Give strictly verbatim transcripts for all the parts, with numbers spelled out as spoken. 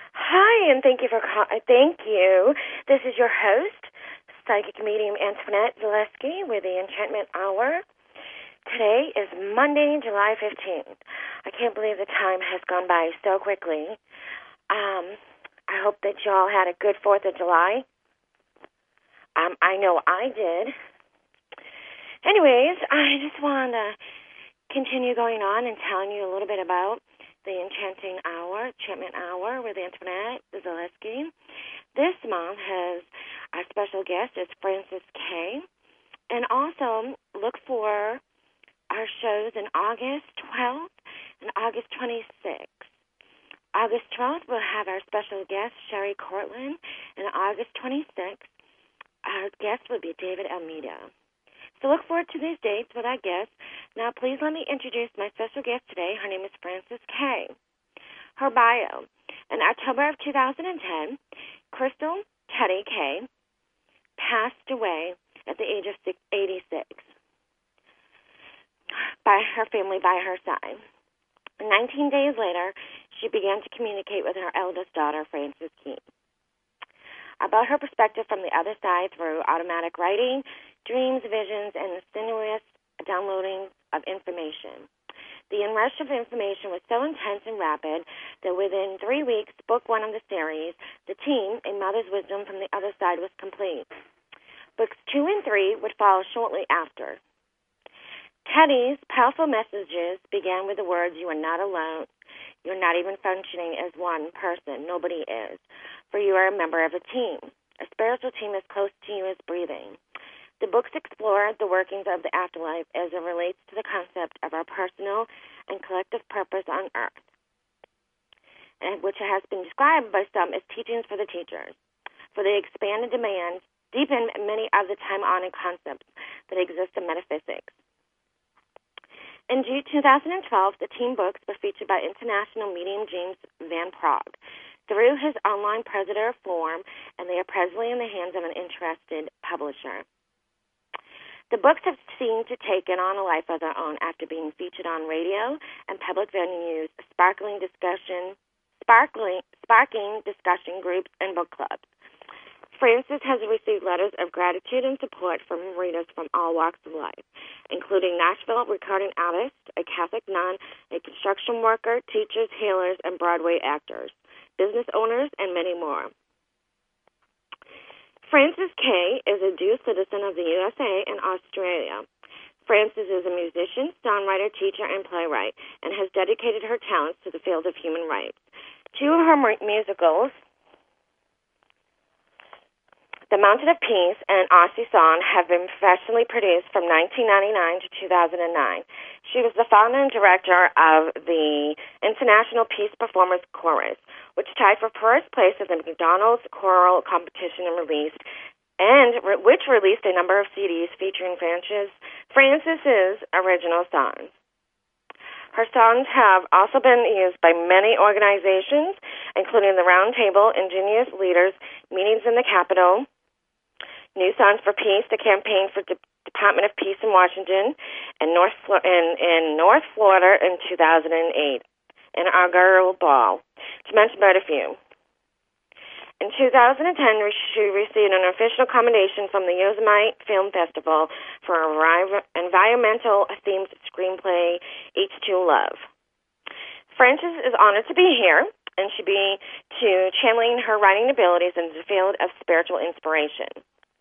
Hi, and thank you for call- thank you. This is your host, psychic medium Antoinette Zaleski with the Enchantment Hour. Today is Monday, July fifteenth. I can't believe the time has gone by so quickly. Um, I hope that y'all had a good fourth of July. Um, I know I did. Anyways, I just want to continue going on and telling you a little bit about the Enchanting Hour, Enchantment Hour with Antoinette Zaleski. This month has our special guest is Frances K. And also look for our shows in August twelfth and August twenty-sixth. August twelfth, we'll have our special guest, Sherry Cortland, and August twenty-sixth, our guest will be David Almeida. So look forward to these dates with our guests. Now, please let me introduce my special guest today. Her name is Frances K. Her bio. In October of two thousand ten, Crystal Teddy K. passed away at the age of eighty-six by her family by her side. nineteen days later, she began to communicate with her eldest daughter, Frances K. About her perspective from the other side through automatic writing, dreams, visions, and the sinuous downloading of information. The inrush of information was so intense and rapid that within three weeks, book one of the series, The Team, A Mother's Wisdom from the Other Side, was complete. Books two and three would follow shortly after. Teddy's powerful messages began with the words, "You are not alone. You're not even functioning as one person. Nobody is. For you are a member of a team. A spiritual team as close to you as breathing." The books explore the workings of the afterlife as it relates to the concept of our personal and collective purpose on earth, and which has been described by some as teachings for the teachers, for the expanded demands, deepen many of the time-honored concepts that exist in metaphysics. In June two thousand twelve, the team books were featured by international medium James Van Prague through his online Predator form, and they are presently in the hands of an interested publisher. The books have seemed to take on a life of their own after being featured on radio and public venues, sparkling discussion, sparkling, sparking discussion groups and book clubs. Frances has received letters of gratitude and support from readers from all walks of life, including Nashville recording artists, a Catholic nun, a construction worker, teachers, healers, and Broadway actors, business owners, and many more. Frances K. is a dual citizen of the U S A and Australia. Frances is a musician, songwriter, teacher, and playwright, and has dedicated her talents to the field of human rights. Two of her musicals, The Mountain of Peace and Aussie Song, have been professionally produced from nineteen ninety-nine to two thousand nine. She was the founder and director of the International Peace Performers Chorus, which tied for first place at the McDonald's Choral Competition and released, and re- which released a number of C Ds featuring Frances, Frances's original songs. Her songs have also been used by many organizations, including the Round Table, Indigenous Leaders, Meetings in the Capitol, New Songs for Peace, the campaign for De- Department of Peace in Washington, and North Flo- in, in North Florida in two thousand eight, and Argyle Ball, to mention but a few. In two thousand ten, she received an official commendation from the Yosemite Film Festival for an environmental-themed screenplay, H two Love. Frances is honored to be here, and should be to channeling her writing abilities in the field of spiritual inspiration.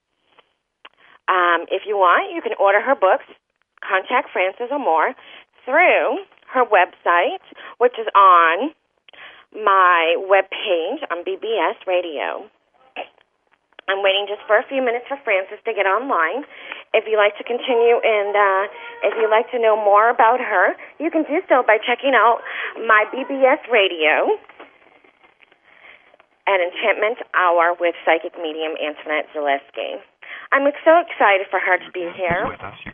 Um, if you want, you can order her books, contact Frances or more, through her website, which is on my webpage on B B S Radio. I'm waiting just for a few minutes for Frances to get online. If you'd like to continue and uh, if you'd like to know more about her, you can do so by checking out my B B S Radio at Enchantment Hour with psychic medium Antoinette Zaleski. I'm so excited for her to be here.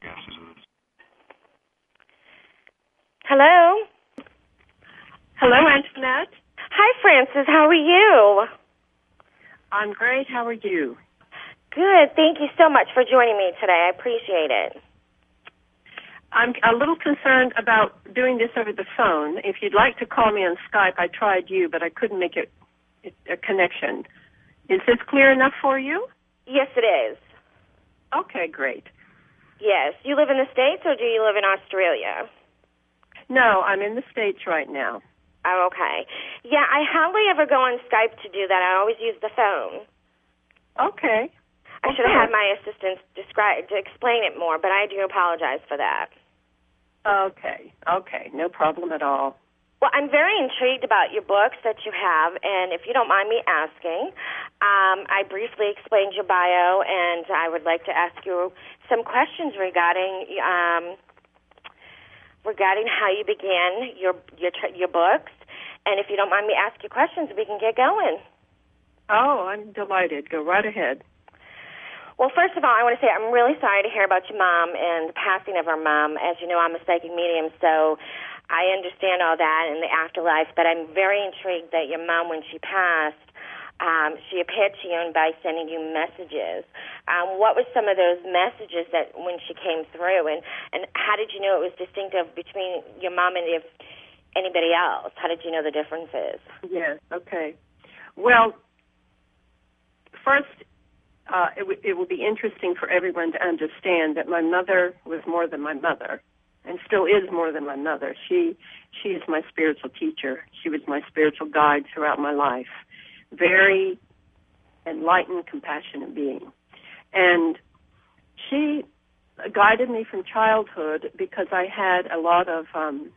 Hello? Hello, Antoinette. Hi, Frances. How are you? I'm great. How are you? Good. Thank you so much for joining me today. I appreciate it. I'm a little concerned about doing this over the phone. If you'd like to call me on Skype, I tried you, but I couldn't make it a connection. Is this clear enough for you? Yes, it is. Okay, great. Yes. You live in the States, or do you live in Australia? No, I'm in the States right now. Oh, okay. Yeah, I hardly ever go on Skype to do that. I always use the phone. Okay. I should have had my assistant describe to explain it more, but I do apologize for that. Okay. Okay. No problem at all. Well, I'm very intrigued about your books that you have, and if you don't mind me asking, um, I briefly explained your bio, and I would like to ask you some questions regarding um, regarding how you began your your your books. And if you don't mind me asking questions, we can get going. Oh, I'm delighted. Go right ahead. Well, first of all, I want to say I'm really sorry to hear about your mom and the passing of her mom. As you know, I'm a psychic medium, so I understand all that in the afterlife, but I'm very intrigued that your mom, when she passed, um, she appeared to you by sending you messages. Um, what were some of those messages that when she came through, and, and how did you know it was distinctive between your mom and if anybody else? How did you know the differences? Yes, okay. Well, first, uh, it, w- it will be interesting for everyone to understand that my mother was more than my mother, and still is more than my mother. She she is my spiritual teacher. She was my spiritual guide throughout my life. Very enlightened, compassionate being. And she guided me from childhood because I had a lot of um,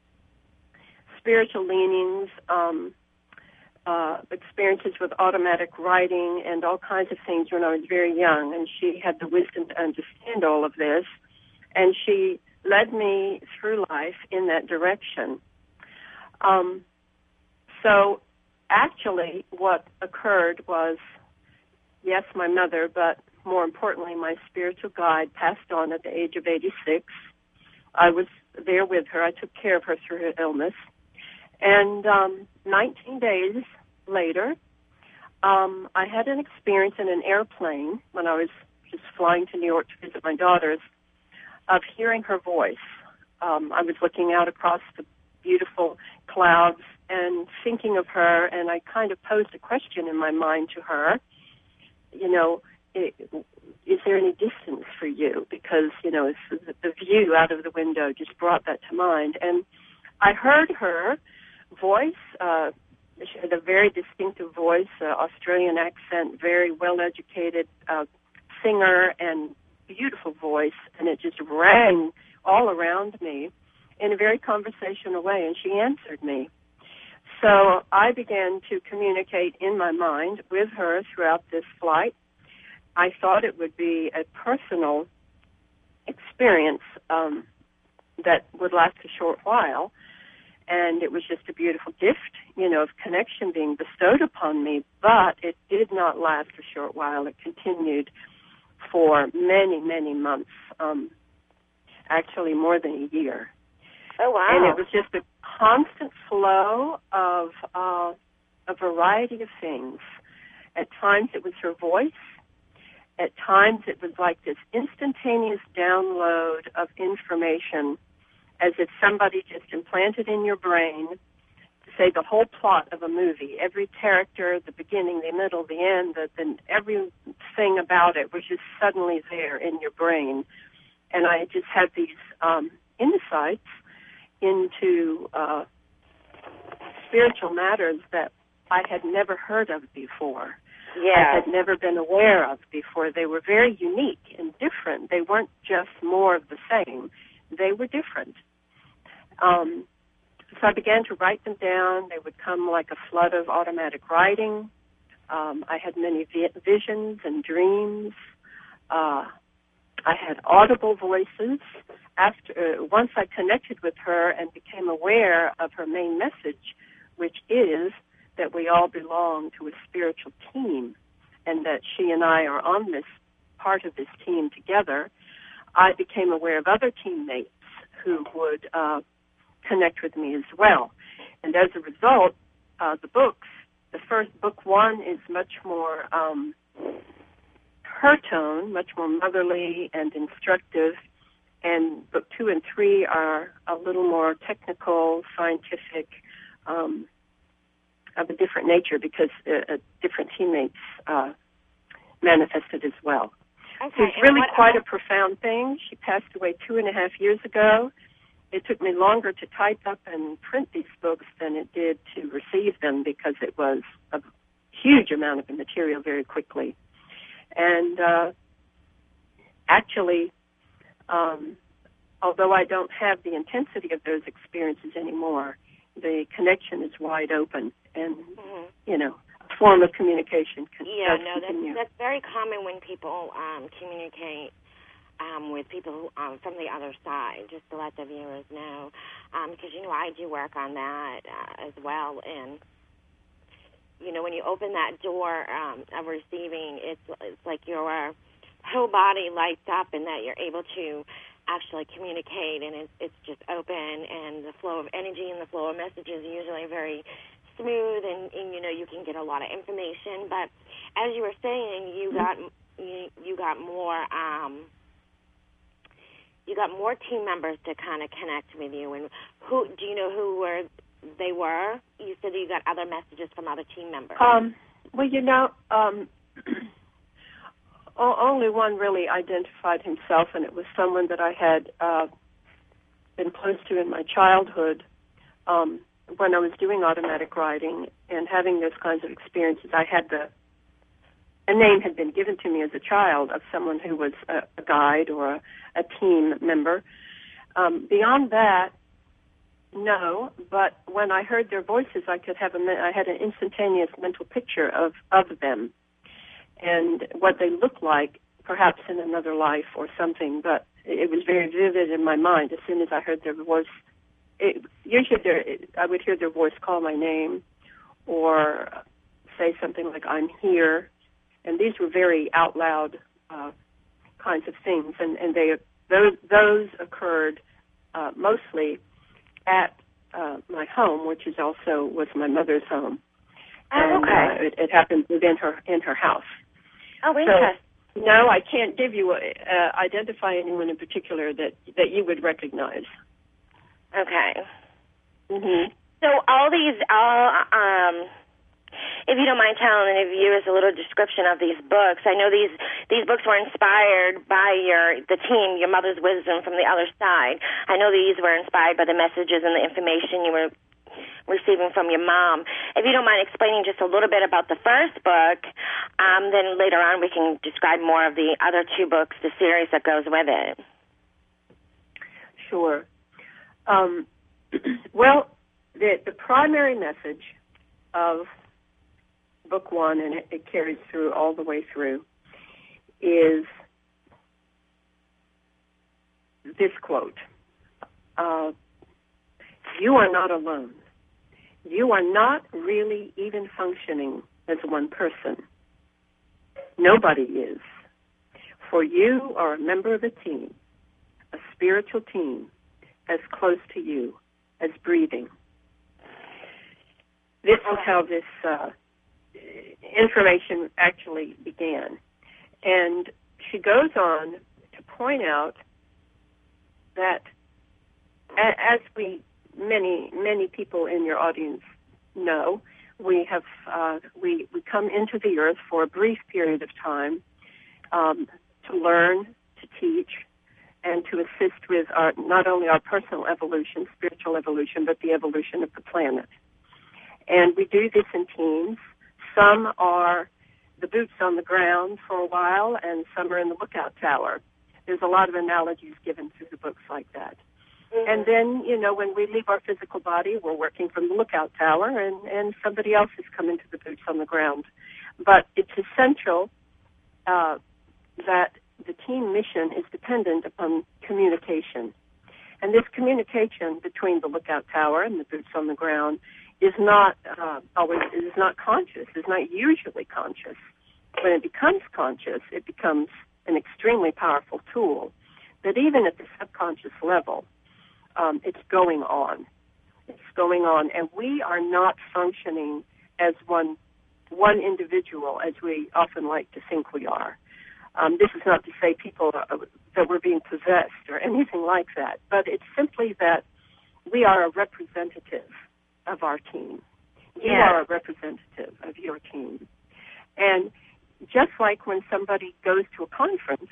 spiritual leanings, um, uh, experiences with automatic writing and all kinds of things when I was very young. And she had the wisdom to understand all of this. And she led me through life in that direction. Um, so actually what occurred was, yes, my mother, but more importantly, my spiritual guide passed on at the age of eighty-six. I was there with her. I took care of her through her illness. And um, nineteen days later, um, I had an experience in an airplane when I was just flying to New York to visit my daughters of hearing her voice. Um, I was looking out across the beautiful clouds and thinking of her, and I kind of posed a question in my mind to her. You know, it, is there any distance for you? Because, you know, it's, the view out of the window just brought that to mind. And I heard her voice. Uh, she had a very distinctive voice, uh, Australian accent, very well-educated uh, singer, and beautiful voice, and it just rang all around me in a very conversational way, and she answered me. So I began to communicate in my mind with her throughout this flight. I thought it would be a personal experience um, that would last a short while, and it was just a beautiful gift, you know, of connection being bestowed upon me, but it did not last a short while. It continued for many, many months, um, actually more than a year. Oh, wow. And it was just a constant flow of uh, a variety of things. At times it was her voice. At times it was like this instantaneous download of information, as if somebody just implanted in your brain, say, the whole plot of a movie. Every character, the beginning, the middle, the end, the, the, everything about it was just suddenly there in your brain. And I just had these um, insights into uh, spiritual matters that I had never heard of before. Yeah. I had never been aware of before. They were very unique and different. They weren't just more of the same. They were different. Um, so I began to write them down. They would come like a flood of automatic writing. Um, I had many vi- visions and dreams. Uh, I had audible voices. After uh, once I connected with her and became aware of her main message, which is that we all belong to a spiritual team and that she and I are on this part of this team together, I became aware of other teammates who would uh, connect with me as well. And as a result, uh, the books, the first book one is much more um, her tone, much more motherly and instructive, and book two and three are a little more technical, scientific, um, of a different nature because uh, uh, different teammates uh, manifested as well. Okay. So it's really quite a profound thing. She passed away two and a half years ago. It took me longer to type up and print these books than it did to receive them because it was a huge amount of the material very quickly. And uh, actually, um, although I don't have the intensity of those experiences anymore, the connection is wide open, and mm-hmm. you know, a form of communication can yeah, no, continue. that's that's very common when people um, communicate um, with people um, from the other side. Just to let the viewers know, because um, you know I do work on that uh, as well, and you know when you open that door um, of receiving, it's it's like your whole body lights up, and that you're able to actually communicate, and it's, it's just open, and the flow of energy and the flow of messages is usually very smooth, and, and you know you can get a lot of information. But as you were saying, you got you, you got more um, you got more team members to kind of connect with you. And who do you know who were they were? You said that you got other messages from other team members. Um, well, you know. Um, Only one really identified himself, and it was someone that I had uh, been close to in my childhood um, when I was doing automatic writing and having those kinds of experiences. I had the a name had been given to me as a child of someone who was a, a guide or a, a team member. Um, beyond that, no. But when I heard their voices, I could have a I had an instantaneous mental picture of of them and what they looked like, perhaps in another life or something, but it was very vivid in my mind. As soon as I heard their voice, it, usually their, I would hear their voice call my name or say something like, "I'm here," and these were very out loud uh, kinds of things, and, and they those, those occurred uh, mostly at uh, my home, which is also was my mother's home. Oh, okay. And, uh, it, it happened within her in her house. Oh, interesting. So, no, I can't give you a, uh, identify anyone in particular that that you would recognize. Okay. Mm-hmm. So all these, all um, if you don't mind telling the viewers a little description of these books. I know these these books were inspired by your the team, your mother's wisdom from the other side. I know these were inspired by the messages and the information you were receiving from your mom. If you don't mind explaining just a little bit about the first book, um, then later on we can describe more of the other two books, the series that goes with it. Sure. Um, well, the, the primary message of book one, and it, it carries through all the way through, is this quote, uh, "You are not alone. You are not really even functioning as one person. Nobody is. For you are a member of a team, a spiritual team, as close to you as breathing." This is how this uh, information actually began. And she goes on to point out that as we Many, many people in your audience know, we have uh, we we come into the earth for a brief period of time um, to learn, to teach, and to assist with our not only our personal evolution, spiritual evolution, but the evolution of the planet. And we do this in teams. Some are the boots on the ground for a while, and some are in the lookout tower. There's a lot of analogies given through the books like that. And then, you know, when we leave our physical body, we're working from the lookout tower, and, and somebody else has come into the boots on the ground. But it's essential uh, that the team mission is dependent upon communication. And this communication between the lookout tower and the boots on the ground is not uh, always is not conscious, is not usually conscious. When it becomes conscious, it becomes an extremely powerful tool. But even at the subconscious level, Um, it's going on. It's going on, and we are not functioning as one one individual as we often like to think we are. Um, this is not to say people are, that we're being possessed or anything like that, but it's simply that we are a representative of our team. You yeah. are a representative of your team. And just like when somebody goes to a conference,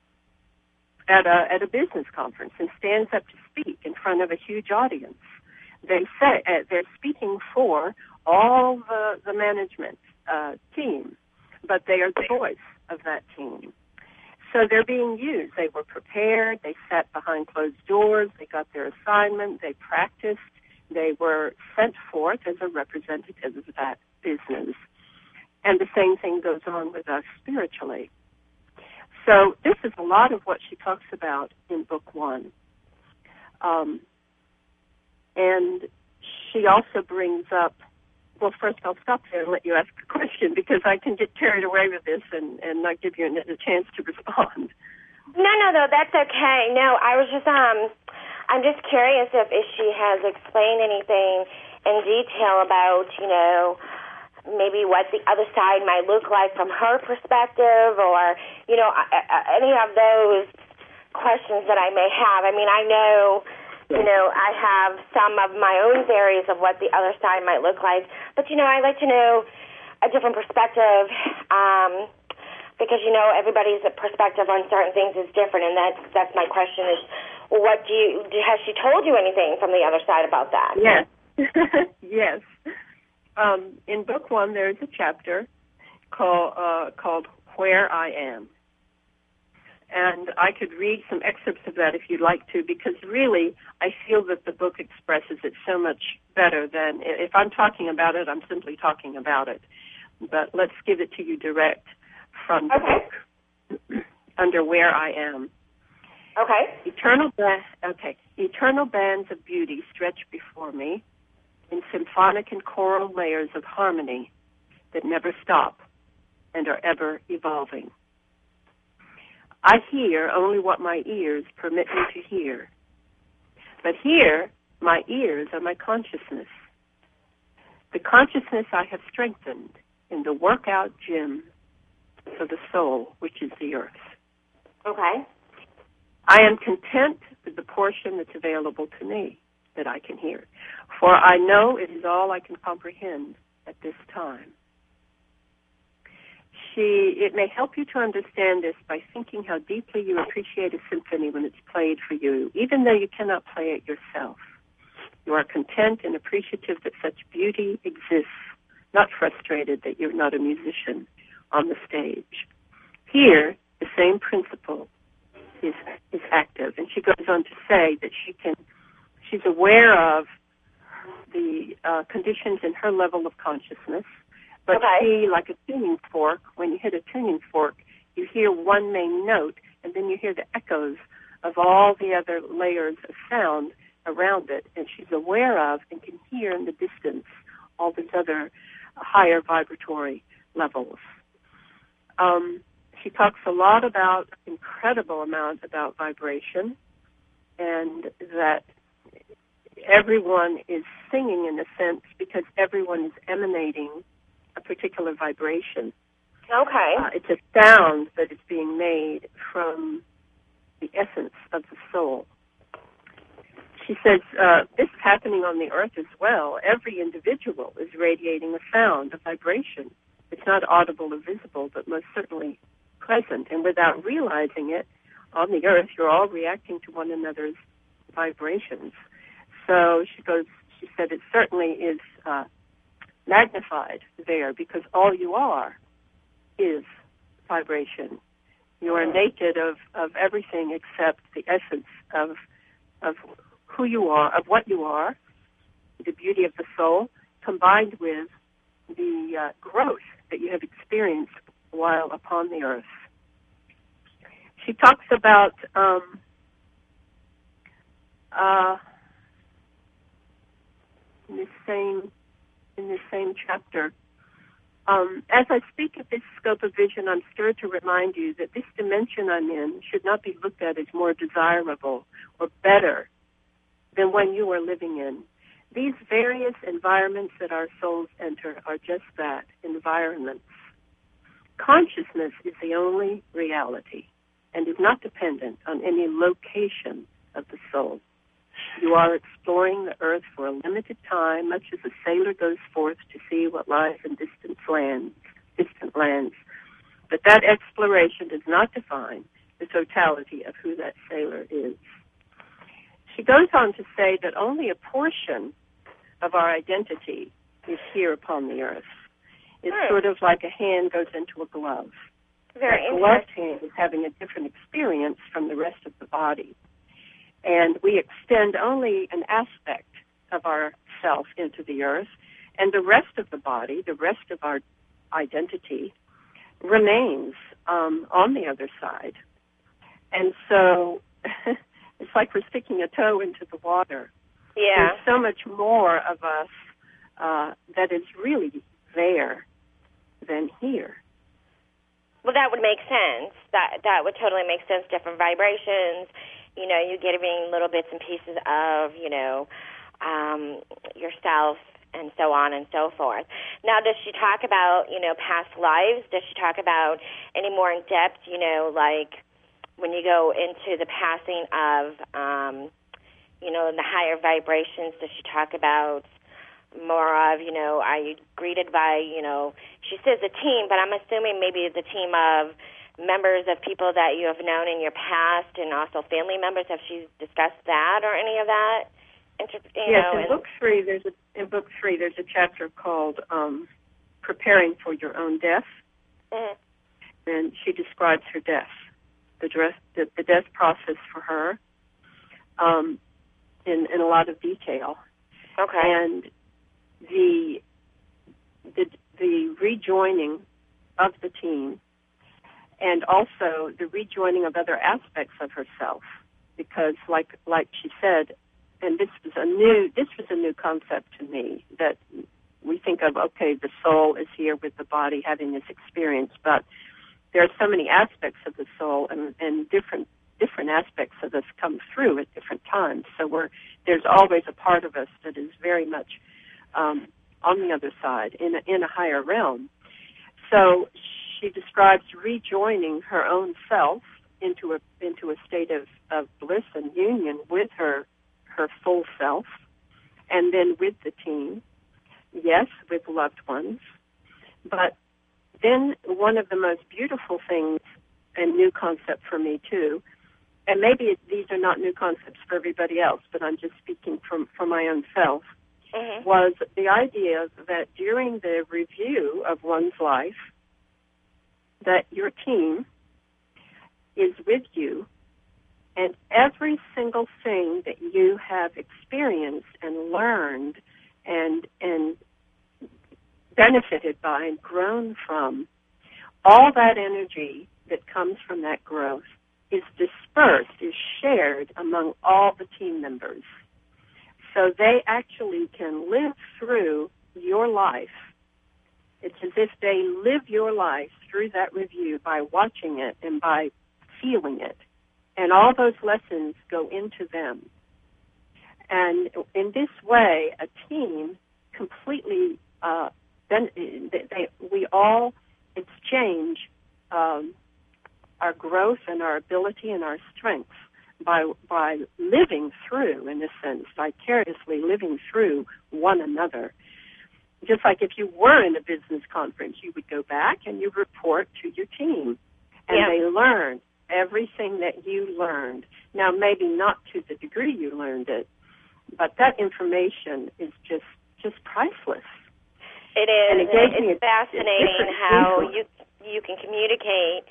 at a at a business conference, and stands up to speak in front of a huge audience, they say uh, they're speaking for all the the management uh, team, but they are the voice of that team. So they're being used. They were prepared. They sat behind closed doors. They got their assignment. They practiced. They were sent forth as a representative of that business. And the same thing goes on with us spiritually. So this is a lot of what she talks about in book one. Um, and she also brings up, well, first I'll stop there and let you ask a question because I can get carried away with this and, and not give you a, a chance to respond. No, no, no, that's okay. No, I was just, um, I'm just curious if, if she has explained anything in detail about, you know, maybe what the other side might look like from her perspective, or, you know, any of those questions that I may have. I mean, I know, you know, I have some of my own theories of what the other side might look like, but, you know, I like to know a different perspective, um, because, you know, everybody's perspective on certain things is different, and that's, that's my question is, what do you, has she told you anything from the other side about that? Yes. Yes. Um, in book one, there's a chapter called, uh, called Where I Am. And I could read some excerpts of that if you'd like to, because really I feel that the book expresses it so much better than, if I'm talking about it, I'm simply talking about it. But let's give it to you direct from the okay. book under Where I Am. Okay. Eternal, ba- okay. Eternal bands of beauty stretch before me in symphonic and choral layers of harmony that never stop and are ever evolving. I hear only what my ears permit me to hear. But here, my ears are my consciousness. The consciousness I have strengthened in the workout gym for the soul, which is the earth. Okay. I am content with the portion that's available to me that I can hear, for I know it is all I can comprehend at this time. She, it may help you to understand this by thinking how deeply you appreciate a symphony when it's played for you, even though you cannot play it yourself. You are content and appreciative that such beauty exists, not frustrated that you're not a musician on the stage. Here, the same principle is, is active, and she goes on to say that she can She's aware of the uh, conditions in her level of consciousness, but okay. she, like a tuning fork, when you hit a tuning fork, you hear one main note, and then you hear the echoes of all the other layers of sound around it, and she's aware of and can hear in the distance all these other higher vibratory levels. Um, she talks a lot about, incredible amount about vibration, and that everyone is singing in a sense because everyone is emanating a particular vibration. Okay. Uh, it's a sound that is being made from the essence of the soul. She says uh, this is happening on the earth as well. Every individual is radiating a sound, a vibration. It's not audible or visible, but most certainly present. And without realizing it, on the earth, you're all reacting to one another's vibrations. So she goes, she said it certainly is uh, magnified there because all you are is vibration. You are naked of, of everything except the essence of of who you are, of what you are, the beauty of the soul, combined with the uh, growth that you have experienced while upon the earth. She talks about um, uh, in this same in this same chapter. Um, as I speak of this scope of vision, I'm stirred to remind you that this dimension I'm in should not be looked at as more desirable or better than one you are living in. These various environments that our souls enter are just that, environments. Consciousness is the only reality and is not dependent on any location of the soul. You are exploring the earth for a limited time, much as a sailor goes forth to see what lies in distant lands, distant lands. But that exploration does not define the totality of who that sailor is. She goes on to say that only a portion of our identity is here upon the earth. It's hmm. sort of like a hand goes into a glove. Very that gloved hand is having a different experience from the rest of the body. And we extend only an aspect of our self into the earth, and the rest of the body, the rest of our identity, remains um, on the other side. And so it's like we're sticking a toe into the water. Yeah. There's so much more of us uh, that is really there than here. Well, that would make sense. That that would totally make sense. Different vibrations. You know, you're getting little bits and pieces of, you know, um, yourself and so on and so forth. Now, does she talk about, you know, past lives? Does she talk about any more in depth, you know, like when you go into the passing of, um, you know, the higher vibrations? Does she talk about more of, you know, are you greeted by, you know, she says a team, but I'm assuming maybe the team of members of people that you have known in your past and also family members. Have she discussed that or any of that? Inter- you yes, know, in and book three, there's a, in book three, there's a chapter called um, Preparing for Your Own Death, mm-hmm. and she describes her death, the, dress, the, the death process for her um, in, in a lot of detail. Okay. And the, the the rejoining of the team, and also the rejoining of other aspects of herself, because, like like she said, and this was a new this was a new concept to me, that we think of, okay, the soul is here with the body having this experience, but there are so many aspects of the soul, and, and different different aspects of us come through at different times. So we're there's always a part of us that is very much um, on the other side, in a, in a higher realm. So she describes rejoining her own self into a into a state of, of bliss and union with her her full self, and then with the team, yes, with loved ones. But then one of the most beautiful things, and new concept for me too, and maybe it, these are not new concepts for everybody else, but I'm just speaking from, from my own self, mm-hmm. was the idea that during the review of one's life, that your team is with you, and every single thing that you have experienced and learned and and benefited by and grown from, all that energy that comes from that growth is dispersed, is shared among all the team members. So they actually can live through your life. It's as if they live your life through that review by watching it and by feeling it. And all those lessons go into them. And in this way, a team completely, uh, then they, they, we all exchange um, our growth and our ability and our strengths by by living through, in a sense, vicariously living through one another. Just like if you were in a business conference, you would go back and you report to your team, and yeah. they learn everything that you learned. Now, maybe not to the degree you learned it, but that information is just just priceless. It is. And it gave it's me a, fascinating a how influence. you you can communicate.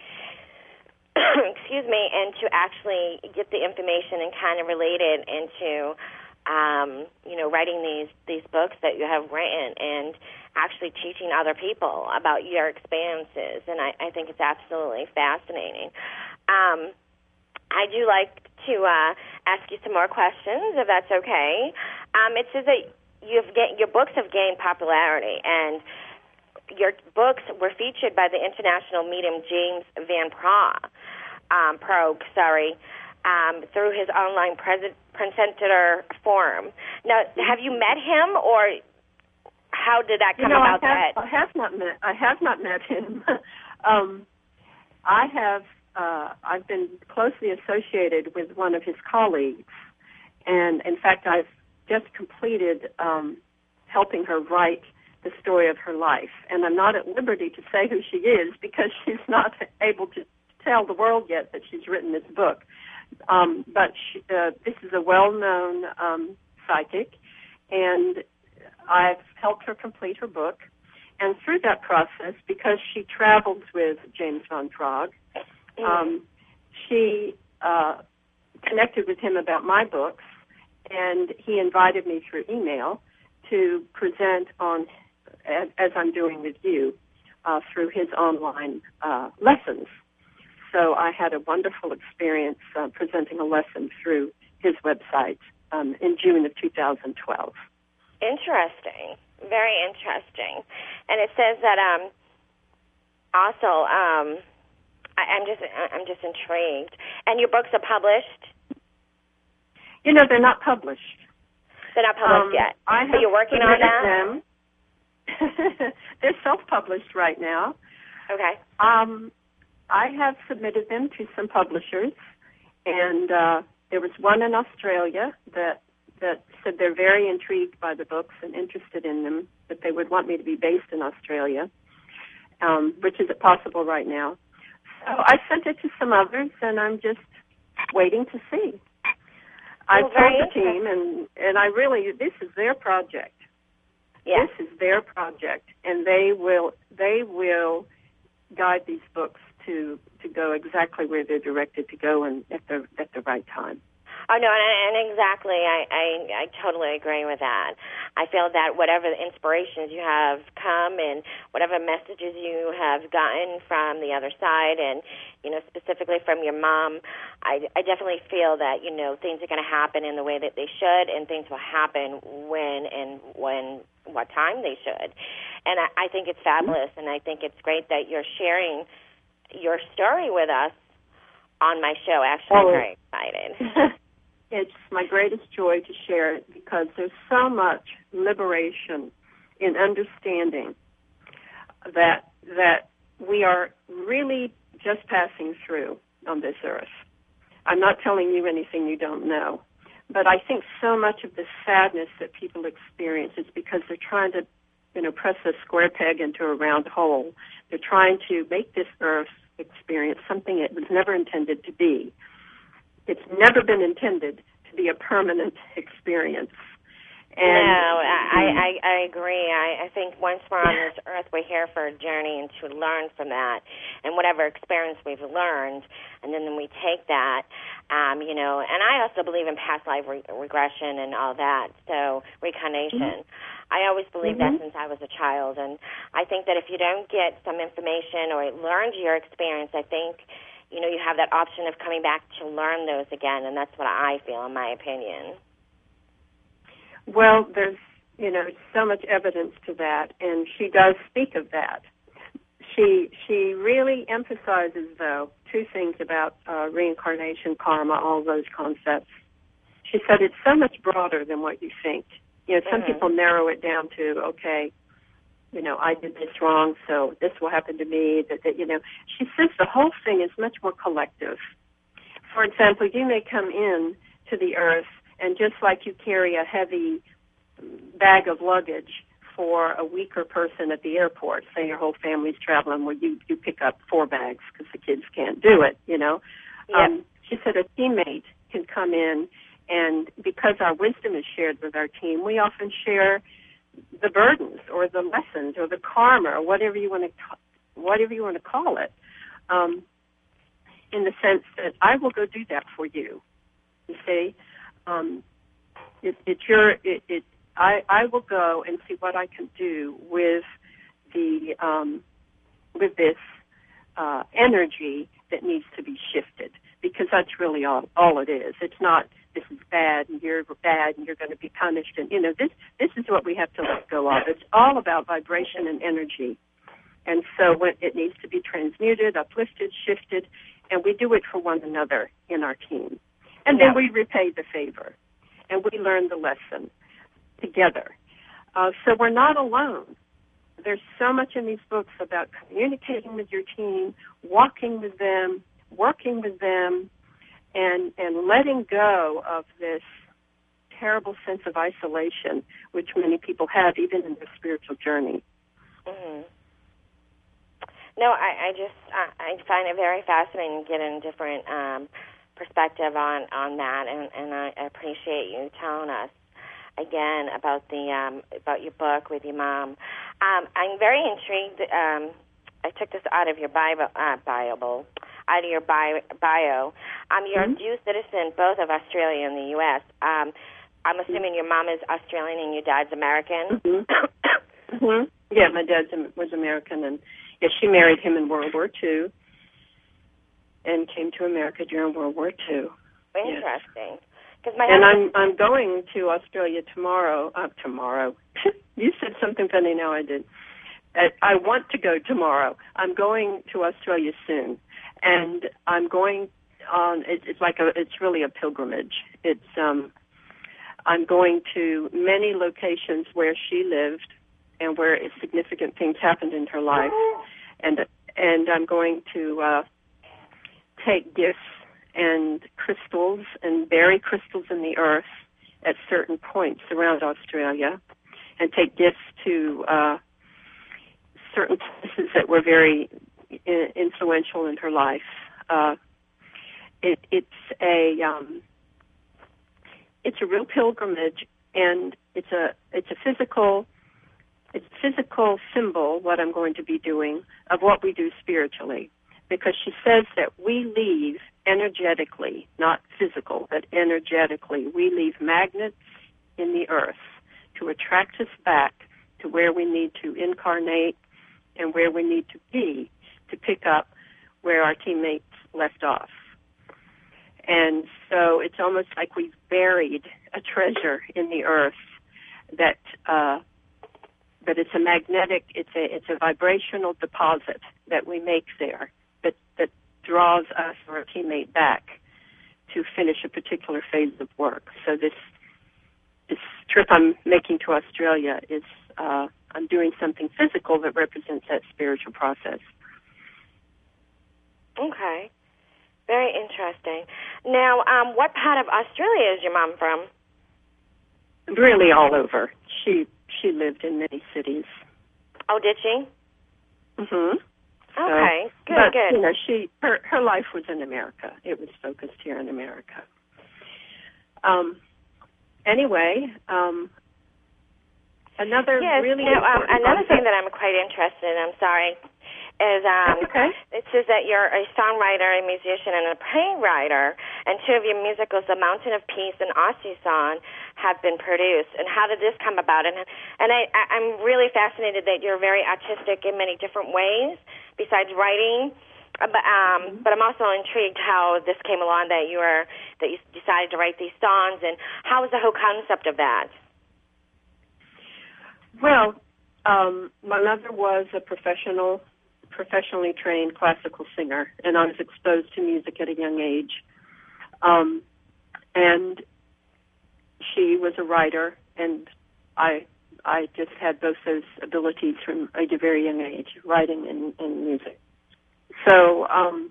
excuse me, and to actually get the information and kind of relate it into, um, you know, writing these these books that you have written and actually teaching other people about your experiences. And I, I think it's absolutely fascinating. Um, I do like to uh, ask you some more questions, if that's okay. Um, it says that you've get, your books have gained popularity, and your books were featured by the international medium James Van Praagh, um, Praagh, sorry, um, through his online pres- presenter forum. Now, have you met him, or how did that come you know, about? I have, that I have not met. I have not met him. um, I have. Uh, I've been closely associated with one of his colleagues, And, in fact, I've just completed um, helping her write the story of her life. And I'm not at liberty to say who she is because she's not able to tell the world yet that she's written this book. Um, but she, uh, this is a well-known um, psychic, and I've helped her complete her book. And through that process, because she travels with James Van Praagh, um, she uh, connected with him about my books, and he invited me through email to present on, as, as I'm doing with you, uh, through his online uh, lessons. So I had a wonderful experience uh, presenting a lesson through his website um, in June of two thousand twelve. Interesting. Very interesting. And it says that um, also, um, I, I'm just I'm just intrigued. And your books are published? You know, they're not published. They're not published um, yet. I so you're working on that? Them. They're self-published right now. Okay. Um, I have submitted them to some publishers, and uh, there was one in Australia that that said they're very intrigued by the books and interested in them, that they would want me to be based in Australia, um, which isn't possible right now. So I sent it to some others, and I'm just waiting to see. Well, I've told the team, and, and I really, this is their project. Yes. This is their project, and they will they will guide these books to to go exactly where they're directed to go and at the at the right time. Oh, no, and, and exactly, I, I, I totally agree with that. I feel that whatever inspirations you have come and whatever messages you have gotten from the other side and, you know, specifically from your mom, I, I definitely feel that, you know, things are going to happen in the way that they should, and things will happen when and when, what time they should. And I, I think it's fabulous, and I think it's great that you're sharing your story with us on my show. Actually, I'm very excited. It's my greatest joy to share it because there's so much liberation in understanding that that we are really just passing through on this earth. I'm not telling you anything you don't know, but I think so much of the sadness that people experience is because they're trying to, you know, press a square peg into a round hole. They're trying to make this earth experience something it was never intended to be. It's never been intended to be a permanent experience. And no, I, I, I agree. I, I think once we're on this earth, we're here for a journey and to learn from that. And whatever experience we've learned, and then we take that, um, you know, and I also believe in past life re- regression and all that, so reincarnation. Mm-hmm. I always believed mm-hmm. that since I was a child. And I think that if you don't get some information or learn your experience, I think, you know, you have that option of coming back to learn those again, and that's what I feel, in my opinion. Well, there's, you know, so much evidence to that, and she does speak of that. She she really emphasizes, though, two things about uh, reincarnation, karma, all those concepts. She said it's so much broader than what you think. You know, some mm-hmm. people narrow it down to, okay, you know, I did this wrong, so this will happen to me. That, that you know, she says the whole thing is much more collective. For example, you may come in to the earth, and just like you carry a heavy bag of luggage for a weaker person at the airport, say your whole family's traveling, where you, you pick up four bags because the kids can't do it, you know. Yep. Um, she said a teammate can come in, and because our wisdom is shared with our team, we often share the burdens or the lessons or the karma or whatever you want to whatever you want to call it, um, in the sense that I will go do that for you. You see. Um, it, it's your, it, it, I, I will go and see what I can do with the, um, with this, uh, energy that needs to be shifted, because that's really all, all it is. It's not, this is bad and you're bad and you're going to be punished. And, you know, this, this is what we have to let go of. It's all about vibration and energy. And so when it needs to be transmuted, uplifted, shifted, and we do it for one another in our team. And then yeah. we repay the favor, and we learn the lesson together. Uh, so we're not alone. There's so much in these books about communicating with your team, walking with them, working with them, and and letting go of this terrible sense of isolation, which many people have even in their spiritual journey. Mm-hmm. No, I, I just I, I find it very fascinating to get a different um, perspective on, on that, and, and I appreciate you telling us again about the um, about your book with your mom. Um, I'm very intrigued. Um, I took this out of your Bible, uh, Bible, out of your bio. bio. Um, you're Mm-hmm. a dual citizen, both of Australia and the U S. Um, I'm assuming your mom is Australian and your dad's American. Mm-hmm. mm-hmm. Yeah, my dad was American, and yeah, she married him in World War Two and came to America during World War Two. Interesting. Yes. My and husband... I'm I'm going to Australia tomorrow. Uh, tomorrow. You said something funny. Now I did. Uh, I want to go tomorrow. I'm going to Australia soon, and I'm going on. It, it's like a. It's really a pilgrimage. It's um. I'm going to many locations where she lived and where significant things happened in her life, and and I'm going to uh, take gifts and crystals and bury crystals in the earth at certain points around Australia, and take gifts to uh, certain places that were very I- influential in her life. Uh, it, it's a um, it's a real pilgrimage, and it's a it's a physical it's a physical symbol, what I'm going to be doing, of what we do spiritually, because she says that we leave energetically, not physical, but energetically. We leave magnets in the earth to attract us back to where we need to incarnate and where we need to be to pick up where our teammates left off. And so it's almost like we've buried a treasure in the earth that uh, that it's a magnetic, it's a it's a vibrational deposit that we make there that that draws us or a teammate back to finish a particular phase of work. So this this trip I'm making to Australia is uh, I'm doing something physical that represents that spiritual process. Okay. Very interesting. Now, um, what part of Australia is your mom from? Really all over. She she lived in many cities. Oh, did she? Mm-hmm. Okay, so, good, but, good. You know, she her her life was in America. It was focused here in America. Um. Anyway, um, another yes, really now, um, important another concept. thing that I'm quite interested in. I'm sorry. Is um, okay. It says that you're a songwriter, a musician, and a playwright, and two of your musicals, The Mountain of Peace and Aussie Song, have been produced. And how did this come about? And and I, I'm really fascinated that you're very artistic in many different ways besides writing. But um, Mm-hmm. but I'm also intrigued how this came along, that you were that you decided to write these songs, and how was the whole concept of that? Well, um, my mother was a professional. professionally trained classical singer, and I was exposed to music at a young age. Um, and she was a writer, and I I just had both those abilities from a very young age, writing and, and music. So um,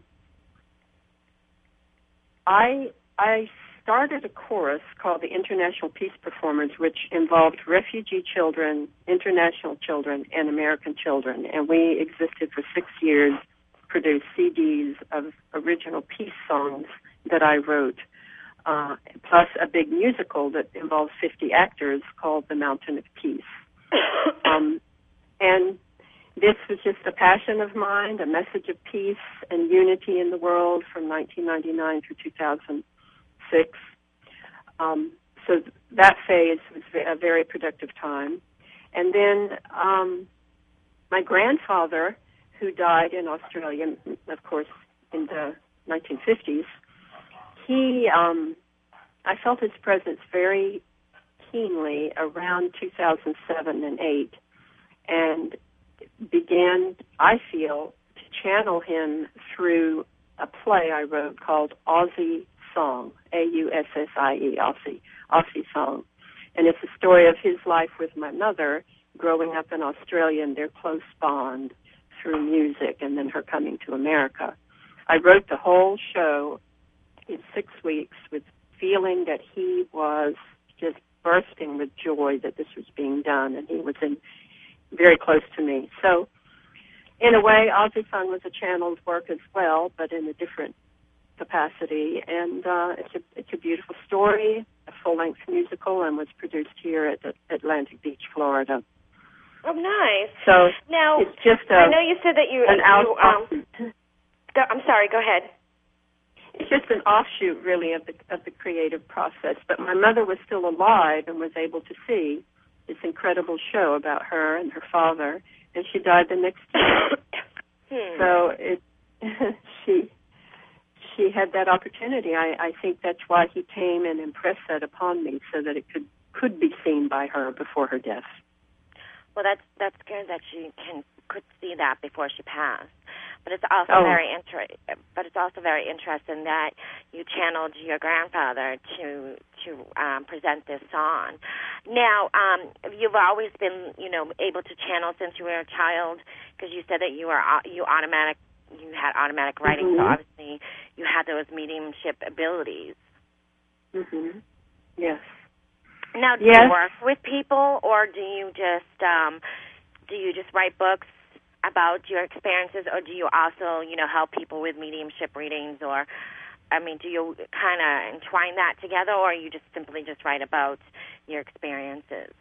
I I started a chorus called the International Peace Performers, which involved refugee children, international children, and American children. And we existed for six years, produced C Ds of original peace songs that I wrote, uh, plus a big musical that involves fifty actors called The Mountain of Peace. um, and this was just a passion of mine, a message of peace and unity in the world from nineteen ninety-nine through two thousand six. Um, so that phase was a very productive time. And then um, my grandfather, who died in Australia, of course, in the nineteen fifties, he, um, I felt his presence very keenly around two thousand seven and eight, and began, I feel, to channel him through a play I wrote called Aussie Song, A U S S I E, Aussie, Aussie Song. And it's a story of his life with my mother growing up in Australia and their close bond through music, and then her coming to America. I wrote the whole show in six weeks with feeling that he was just bursting with joy that this was being done, and he was in very close to me. So, in a way, Ozzy Sung was a channeled work as well, but in a different capacity. And uh, it's a it's a beautiful story, a full-length musical, and was produced here at Atlantic Beach, Florida. Oh, nice. So now, it's just a, I know you said that you... An out, you um, go, I'm sorry, go ahead. It's just an offshoot, really, of the of the creative process. But my mother was still alive and was able to see this incredible show about her and her father, and she died the next year. hmm. So it she she had that opportunity. I, I think that's why he came and impressed that upon me, so that it could could be seen by her before her death. Well, that's that's good that she can could see that before she passed. But it's also oh. very inter- But it's also very interesting that you channeled your grandfather to to um, present this song. Now, um, you've always been, you know, able to channel since you were a child, because you said that you were you automatic you had automatic writing, mm-hmm. so obviously you had those mediumship abilities. Mhm. Yes. Now, do yes. you work with people, or do you just um, do you just write books about your experiences, or do you also, you know, help people with mediumship readings, or, I mean, do you kind of entwine that together, or you just simply just write about your experiences?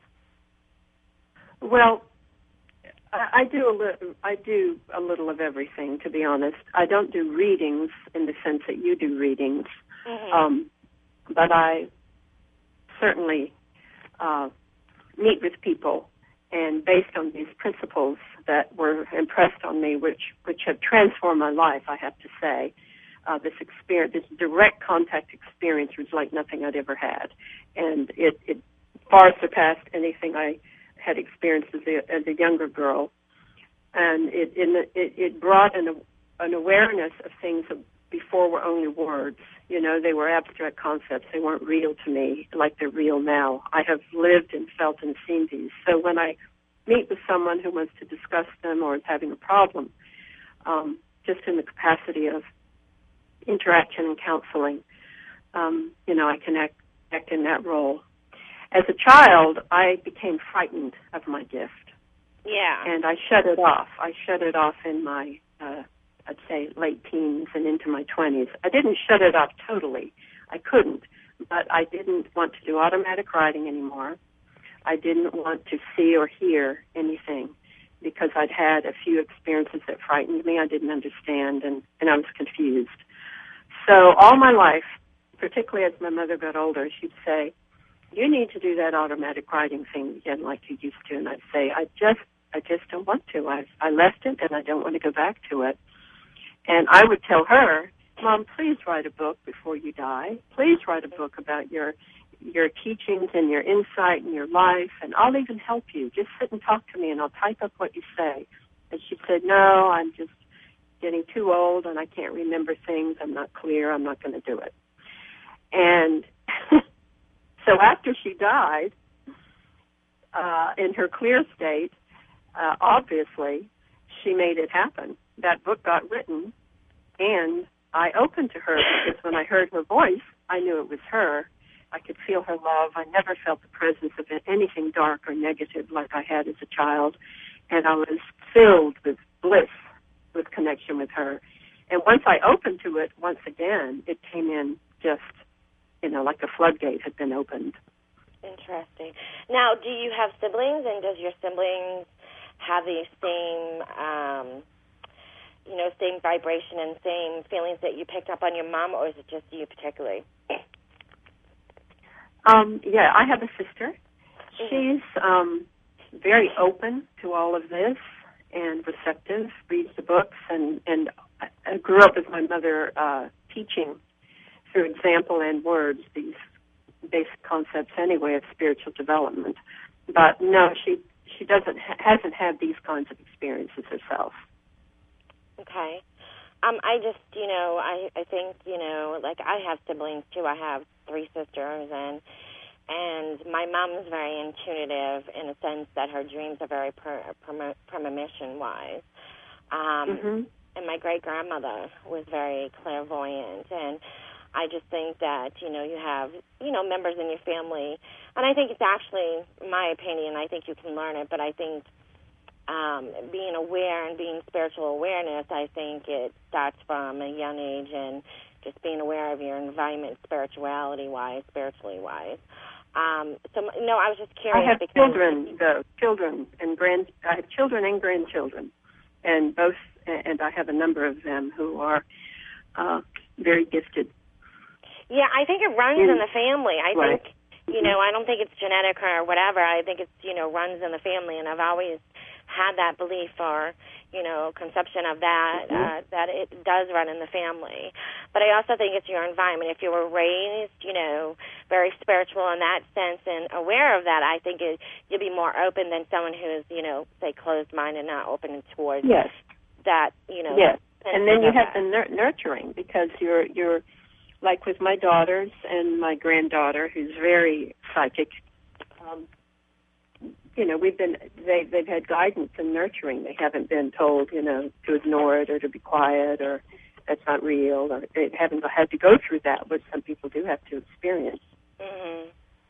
Well, I, I do a little. I do a little of everything, to be honest. I don't do readings in the sense that you do readings, mm-hmm. um, but I certainly uh, meet with people. And based on these principles that were impressed on me, which which have transformed my life, I have to say, uh, this experience, this direct contact experience was like nothing I'd ever had, and it, it far surpassed anything I had experienced as a, as a younger girl. And it it, it brought an an awareness of things that before were only words. You know, they were abstract concepts. They weren't real to me like they're real now. I have lived and felt and seen these. So when I meet with someone who wants to discuss them or is having a problem, um, just in the capacity of interaction and counseling, um, you know, I can act, act in that role. As a child, I became frightened of my gift. Yeah. And I shut it off. I shut it off in my uh, I'd say late teens and into my twenties. I didn't shut it off totally. I couldn't, but I didn't want to do automatic writing anymore. I didn't want to see or hear anything because I'd had a few experiences that frightened me. I didn't understand, and, and I was confused. So all my life, particularly as my mother got older, she'd say, you need to do that automatic writing thing again like you used to. And I'd say, I just I just don't want to. I I left it, and I don't want to go back to it. And I would tell her, Mom, please write a book before you die. Please write a book about your your teachings and your insight and your life, and I'll even help you. Just sit and talk to me, and I'll type up what you say. And she said, no, I'm just getting too old, and I can't remember things. I'm not clear. I'm not going to do it. And so after she died, uh, in her clear state, uh, obviously, she made it happen. That book got written, and I opened to her because when I heard her voice, I knew it was her. I could feel her love. I never felt the presence of anything dark or negative like I had as a child, and I was filled with bliss, with connection with her. And once I opened to it, once again, it came in just, you know, like a floodgate had been opened. Interesting. Now, do you have siblings, and does your siblings have the same, um, you know, same vibration and same feelings that you picked up on your mom, or is it just you particularly? Um, yeah, I have a sister. Mm-hmm. She's um, very open to all of this and receptive, reads the books, and, and I grew up with my mother uh, teaching through example and words these basic concepts anyway of spiritual development. But no, she she doesn't hasn't had these kinds of experiences herself. Okay. Um, I just, you know, I, I think, you know, like I have siblings too. I have three sisters, and and my mom's very intuitive in a sense that her dreams are very per, per, premonition-wise. Um, mm-hmm. And my great-grandmother was very clairvoyant, and I just think that, you know, you have, you know, members in your family, and I think it's actually, in my opinion, I think you can learn it, but I think um, being aware and being spiritual awareness, I think it starts from a young age, and just being aware of your environment, spirituality-wise, spiritually-wise. Um, so, no, I was just curious. I have because children, though, children and grand. I have children and grandchildren, and both, and I have a number of them who are uh, very gifted. Yeah, I think it runs in, in the family. I right. think, you know, I don't think it's genetic or whatever. I think it's, you know, runs in the family, and I've always had that belief or, you know, conception of that, mm-hmm. uh, that it does run in the family. But I also think it's your environment. If you were raised, you know, very spiritual in that sense and aware of that, I think it, you'll be more open than someone who's, you know, say closed-minded, not open towards yes. that, you know. Yes, and then you have that. the nur- nurturing because you're, you're, like with my daughters and my granddaughter, who's very psychic, um, you know, we've been, they, they've had guidance and nurturing. They haven't been told, you know, to ignore it or to be quiet or that's not real, or they haven't had to go through that, which some people do have to experience. Mm-hmm.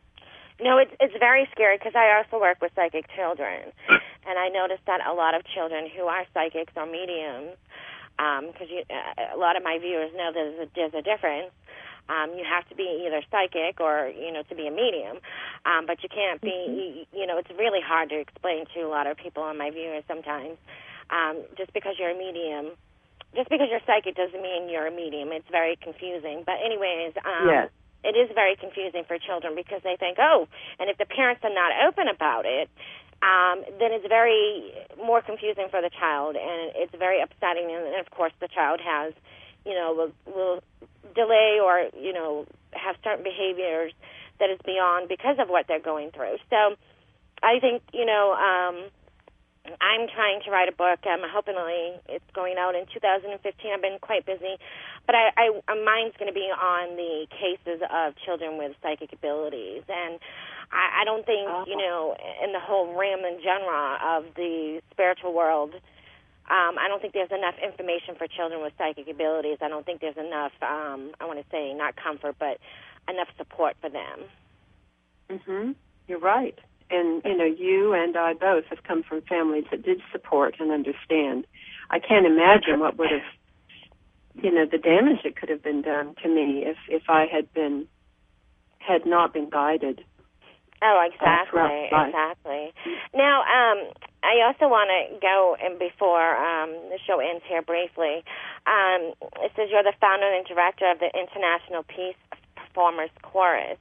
No, it's it's very scary because I also work with psychic children, and I noticed that a lot of children who are psychics or mediums, because um, uh, a lot of my viewers know there's a, there's a difference. Um, you have to be either psychic or, you know, to be a medium, um, but you can't be, you, you know, it's really hard to explain to a lot of people and my viewers sometimes. Um, just because you're a medium, just because you're psychic doesn't mean you're a medium. It's very confusing. But anyways, um, yes. it is very confusing for children because they think, oh, and if the parents are not open about it, um, then it's very more confusing for the child, and it's very upsetting. And, of course, the child has, you know, will, will delay or, you know, have certain behaviors that is beyond because of what they're going through. So I think, you know, um, I'm trying to write a book. Um, hopefully it's going out in two thousand fifteen. I've been quite busy. But I, I, mine's going to be on the cases of children with psychic abilities. And I, I don't think, uh-huh. you know, in the whole realm and genre of the spiritual world, Um, I don't think there's enough information for children with psychic abilities. I don't think there's enough, um, I want to say, not comfort, but enough support for them. Mm-hmm. You're right. And, you know, you and I both have come from families that did support and understand. I can't imagine what would have, you know, the damage that could have been done to me if, if I had been, had not been guided. Oh, exactly, uh, exactly. Now, um, I also want to go, and before um, the show ends here briefly, um, it says you're the founder and director of the International Peace Performers Chorus,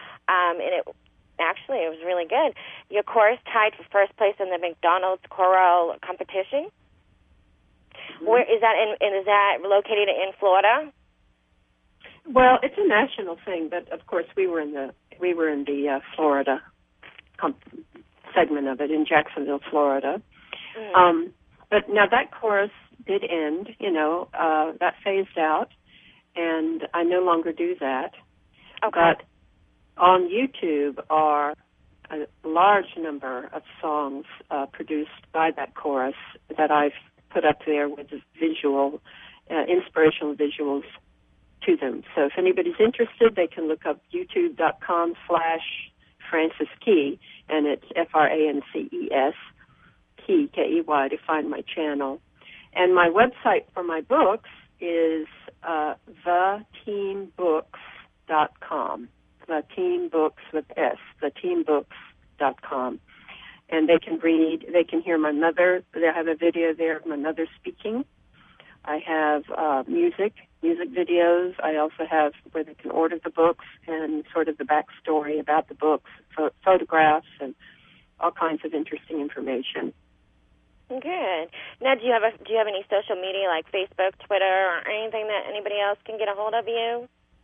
um, and it actually it was really good. Your chorus tied for first place in the McDonald's choral competition. Mm-hmm. Where is that? In, and is that located in Florida? Well, it's a national thing, but of course we were in the we were in the uh, Florida comp- segment of it in Jacksonville, Florida. Mm. Um, but now that chorus did end. You know, uh, that phased out, and I no longer do that. Okay. But on YouTube are a large number of songs uh, produced by that chorus that I've put up there with visual, uh, inspirational visuals to them. So if anybody's interested, they can look up youtube.com slash Frances Key, and it's F R A N C E S, Key, K E Y, to find my channel. And my website for my books is uh, the team books dot com, the team books with S, the team books dot com. And they can read, they can hear my mother, they have a video there of my mother speaking. I have uh, music, music videos. I also have where they can order the books and sort of the backstory about the books, ph- photographs, and all kinds of interesting information. Good. Now, do you have a, do you have any social media like Facebook, Twitter, or anything that anybody else can get a hold of you?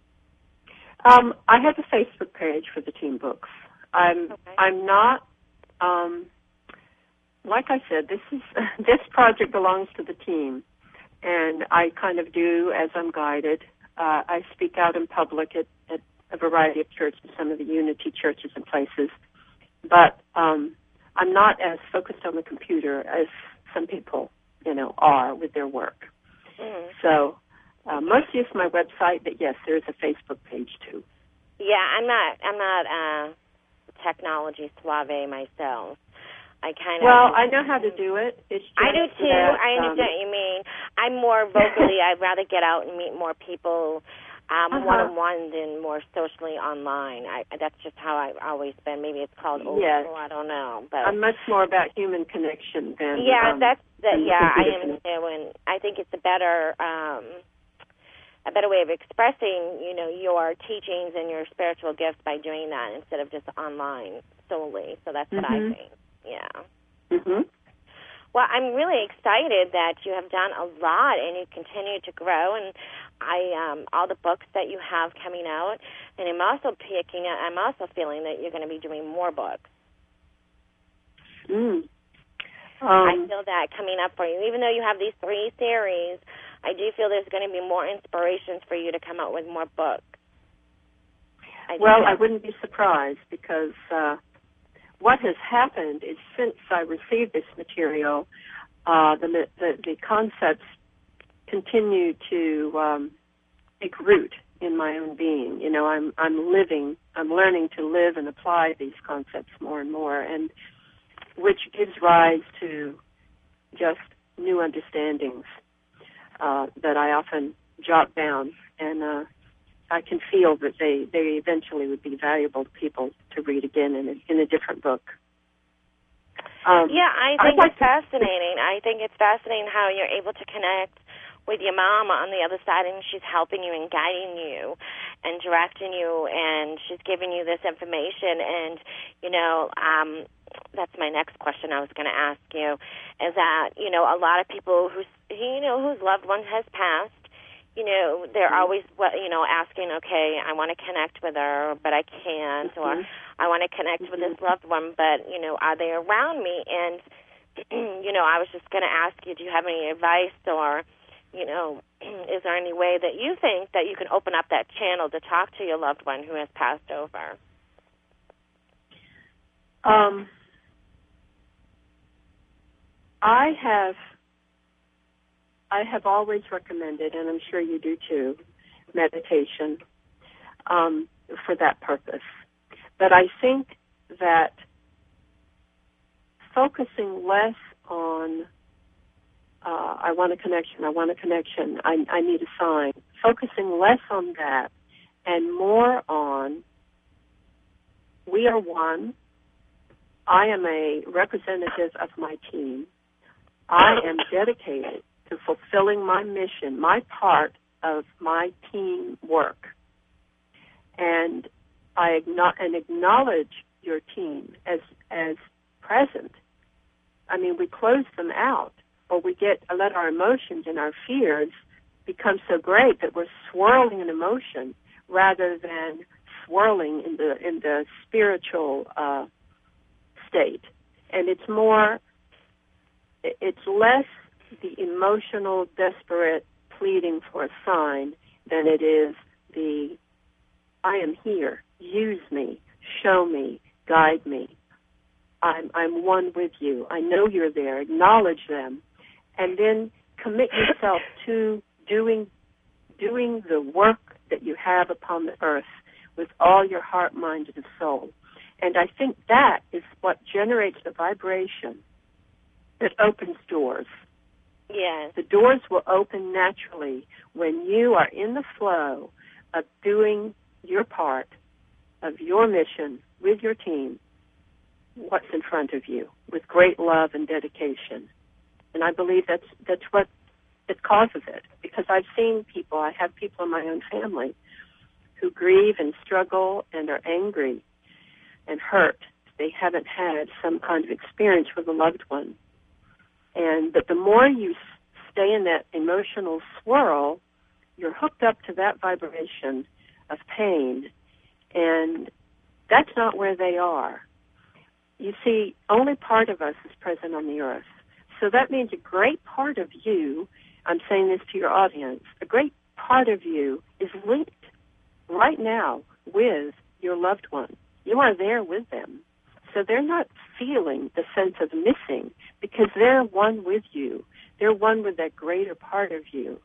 Um, I have a Facebook page for the Team Books. I'm okay. I'm not. Um, like I said, this is this project belongs to the team. And I kind of do as I'm guided. Uh, I speak out in public at, at a variety of churches, some of the Unity churches and places. But um, I'm not as focused on the computer as some people, you know, are with their work. Mm. So Uh, mostly it's my website, but yes, there is a Facebook page too. Yeah, I'm not. I'm not uh, technology suave myself. I kind of. Well, I know how to do it. It's just I do too. That, I understand um, what you mean. I'm more vocally. I'd rather get out and meet more people, um, uh-huh. one-on-one than more socially online. I, that's just how I've always been. Maybe it's called old yes. school. I don't know. But I'm much more about human connection than. Yeah, um, that's that. than Yeah, I am connection. too, and I think it's a better. Um, a better way of expressing, you know, your teachings and your spiritual gifts by doing that instead of just online solely. So that's what mm-hmm. I think. Yeah. Mm-hmm. Well, I'm really excited that you have done a lot and you continue to grow, and I um, all the books that you have coming out, and I'm also picking. I'm also feeling that you're going to be doing more books. Mm. Um, I feel that coming up for you, even though you have these three series. I do feel there's going to be more inspirations for you to come out with more books. I well, I wouldn't be surprised because uh, what has happened is since I received this material, uh, the, the the concepts continue to um, take root in my own being. You know, I'm I'm living, I'm learning to live and apply these concepts more and more, and which gives rise to just new understandings. Uh, that I often jot down, and uh, I can feel that they, they eventually would be valuable to people to read again in a, in a different book. Um, yeah, I think like it's fascinating. I think it's fascinating how you're able to connect with your mom on the other side, and she's helping you and guiding you and directing you, and she's giving you this information. And, you know, um, that's my next question I was going to ask you, is that, you know, a lot of people who's, you know, whose loved one has passed, you know, they're mm-hmm. always, you know, asking, okay, I want to connect with her, but I can't, mm-hmm. or I want to connect mm-hmm. with this loved one, but, you know, are they around me? And, you know, I was just going to ask you, do you have any advice, or, you know, is there any way that you think that you can open up that channel to talk to your loved one who has passed over? Um, I have, I have always recommended, and I'm sure you do too, meditation um, for that purpose. But I think that focusing less on, uh, I want a connection, I want a connection, I, I need a sign, focusing less on that and more on, we are one, I am a representative of my team, I am dedicated to fulfilling my mission, my part of my team work. And I and acknowledge your team as as present. I mean, we close them out, or we get let our emotions and our fears become so great that we're swirling in emotion rather than swirling in the in the spiritual uh, state. And it's more, it's less the emotional, desperate pleading for a sign than it is the, I am here, use me, show me, guide me. I'm, I'm one with you. I know you're there. Acknowledge them. And then commit yourself to doing, doing the work that you have upon the earth with all your heart, mind, and soul. And I think that is what generates the vibration that opens doors. Yes. The doors will open naturally when you are in the flow of doing your part of your mission with your team, what's in front of you, with great love and dedication. And I believe that's that's what the cause of it, because I've seen people, I have people in my own family who grieve and struggle and are angry and hurt. They haven't had some kind of experience with a loved one. And but the more you stay in that emotional swirl, you're hooked up to that vibration of pain, and that's not where they are. You see, only part of us is present on the earth. So that means a great part of you, I'm saying this to your audience, a great part of you is linked right now with your loved one. You are there with them. So they're not feeling the sense of missing because they're one with you. They're one with that greater part of you.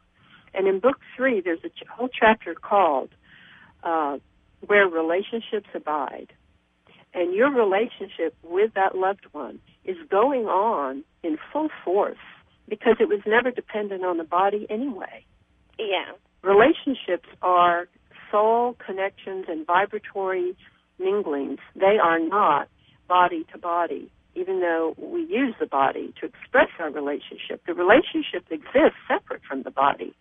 And in book three, there's a ch- whole chapter called uh, Where Relationships Abide. And your relationship with that loved one is going on in full force because it was never dependent on the body anyway. Yeah. Relationships are soul connections and vibratory minglings. They are not body to body, even though we use the body to express our relationship. The relationship exists separate from the body.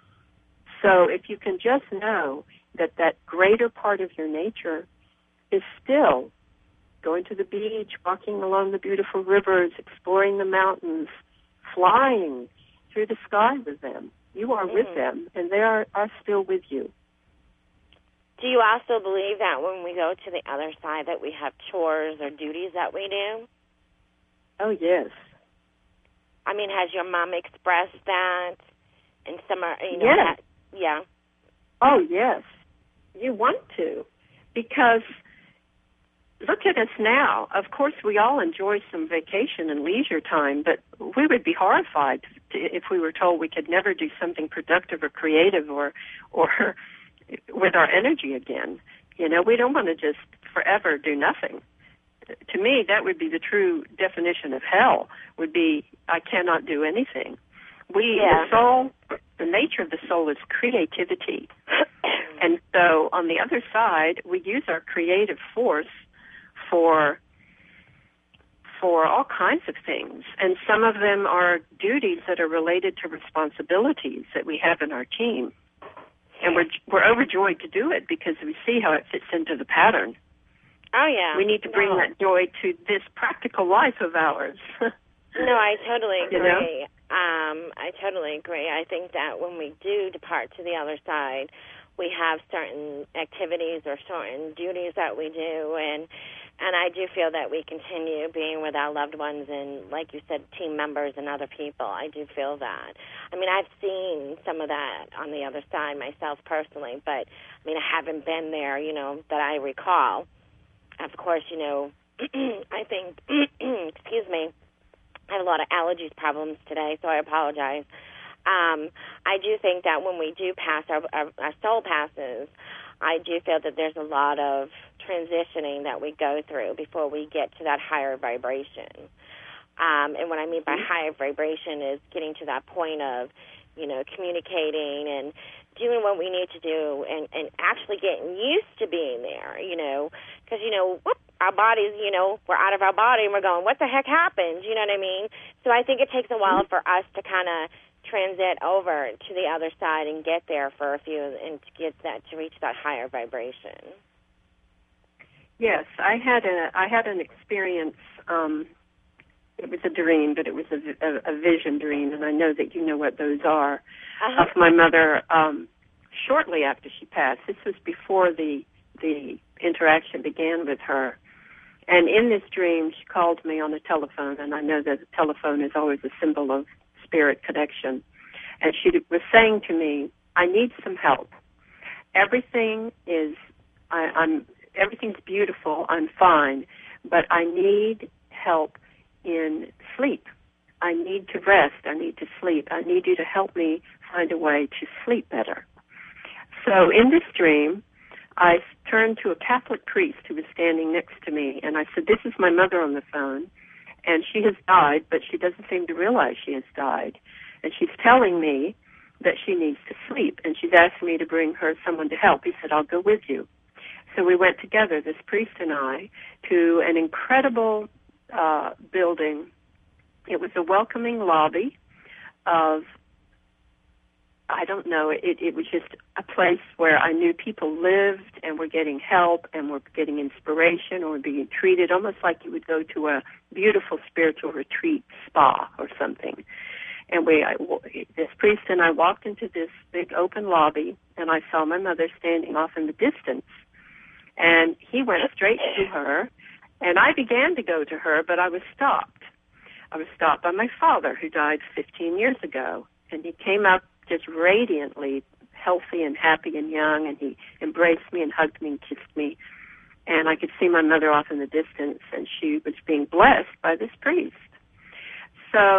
So if you can just know that that greater part of your nature is still going to the beach, walking along the beautiful rivers, exploring the mountains, flying through the sky with them. You are mm-hmm. with them, and they are, are still with you. Do you also believe that when we go to the other side that we have chores or duties that we do? Oh, yes. I mean, has your mom expressed that in some, you know, yes. that, yeah. Oh, yes. You want to, because look at us now. Of course, we all enjoy some vacation and leisure time, but we would be horrified to, if we were told we could never do something productive or creative or, or with our energy again. You know, we don't want to just forever do nothing. To me, that would be the true definition of hell, would be I cannot do anything. We, yeah. the soul, the nature of the soul is creativity. And so on the other side, we use our creative force for for all kinds of things. And some of them are duties that are related to responsibilities that we have in our team. And we're we're overjoyed to do it because we see how it fits into the pattern. Oh, yeah. We need to bring no. that joy to this practical life of ours. No, I totally agree. You know? Um, I totally agree. I think that when we do depart to the other side, we have certain activities or certain duties that we do, and and I do feel that we continue being with our loved ones and, like you said, team members and other people. I do feel that. I mean, I've seen some of that on the other side myself personally, but, I mean, I haven't been there, you know, that I recall. Of course, you know, I think, excuse me, I have a lot of allergies problems today, so I apologize. Um, I do think that when we do pass, our, our, our soul passes, I do feel that there's a lot of transitioning that we go through before we get to that higher vibration. Um, and what I mean by higher vibration is getting to that point of, you know, communicating and doing what we need to do and, and actually getting used to being there, you know, because, you know, whoop, our bodies, you know, we're out of our body and we're going, what the heck happened? You know what I mean? So I think it takes a while for us to kind of transit over to the other side and get there for a few and to get that, to reach that higher vibration. Yes, I had a I had an experience. Um, it was a dream, but it was a, a, a vision dream, and I know that you know what those are. Uh-huh. Of my mother, um, shortly after she passed. This was before the the interaction began with her. And in this dream, she called me on the telephone, and I know that the telephone is always a symbol of spirit connection. And she was saying to me, I need some help. Everything is, I, I'm, everything's beautiful, I'm fine, but I need help in sleep. I need to rest, I need to sleep. I need you to help me find a way to sleep better. So in this dream, I turned to a Catholic priest who was standing next to me, and I said, this is my mother on the phone, and she has died, but she doesn't seem to realize she has died. And she's telling me that she needs to sleep, and she's asked me to bring her someone to help. He said, I'll go with you. So we went together, this priest and I, to an incredible uh, building. It was a welcoming lobby of, I don't know, it, it was just a place where I knew people lived and were getting help and were getting inspiration or being treated almost like you would go to a beautiful spiritual retreat spa or something. And we, I, this priest and I walked into this big open lobby, and I saw my mother standing off in the distance. And he went straight to her, and I began to go to her, but I was stopped. I was stopped by my father, who died fifteen years ago. And he came up just radiantly healthy and happy and young, and he embraced me and hugged me and kissed me. And I could see my mother off in the distance, and she was being blessed by this priest. So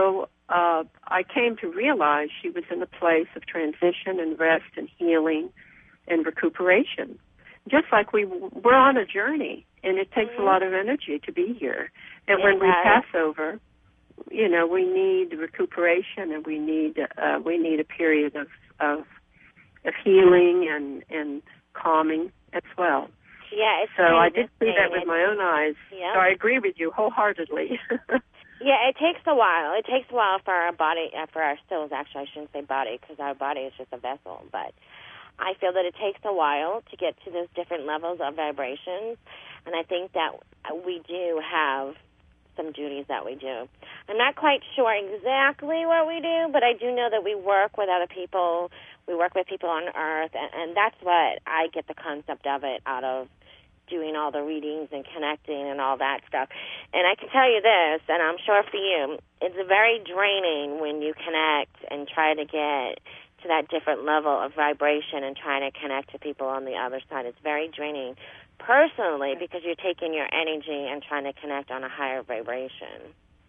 uh, I came to realize she was in a place of transition and rest and healing and recuperation. Just like we, we're on a journey, and it takes mm-hmm. a lot of energy to be here. And it when we does. pass over, you know, we need recuperation, and we need uh, we need a period of, of of healing and and calming as well. Yeah, it's so I did see that with my own eyes. Yep. So I agree with you wholeheartedly. Yeah, it takes a while. It takes a while for our body, uh, for our souls. Actually, I shouldn't say body, because our body is just a vessel, but I feel that it takes a while to get to those different levels of vibrations, and I think that we do have some duties that we do. I'm not quite sure exactly what we do, but I do know that we work with other people. We work with people on Earth, and, and that's what I get the concept of it out of doing all the readings and connecting and all that stuff. And I can tell you this, and I'm sure for you, it's very draining when you connect and try to get to that different level of vibration and trying to connect to people on the other side. It's very draining personally because you're taking your energy and trying to connect on a higher vibration.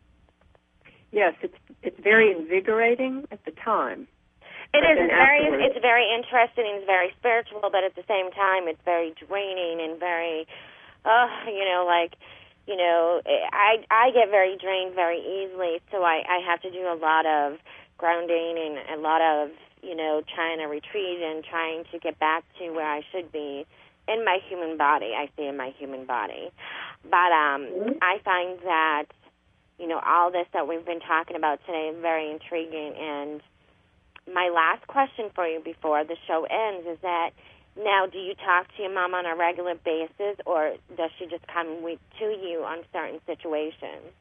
Yes, it's it's very invigorating at the time. It is. It's very, afterwards. it's very interesting and it's very spiritual, but at the same time, it's very draining and very, uh, you know, like, you know, I I get very drained very easily, so I, I have to do a lot of grounding and a lot of, you know, trying to retreat and trying to get back to where I should be in my human body. I say in my human body. But um, mm-hmm. I find that, you know, all this that we've been talking about today is very intriguing. And my last question for you before the show ends is that, now, do you talk to your mom on a regular basis, or does she just come with, to you on certain situations?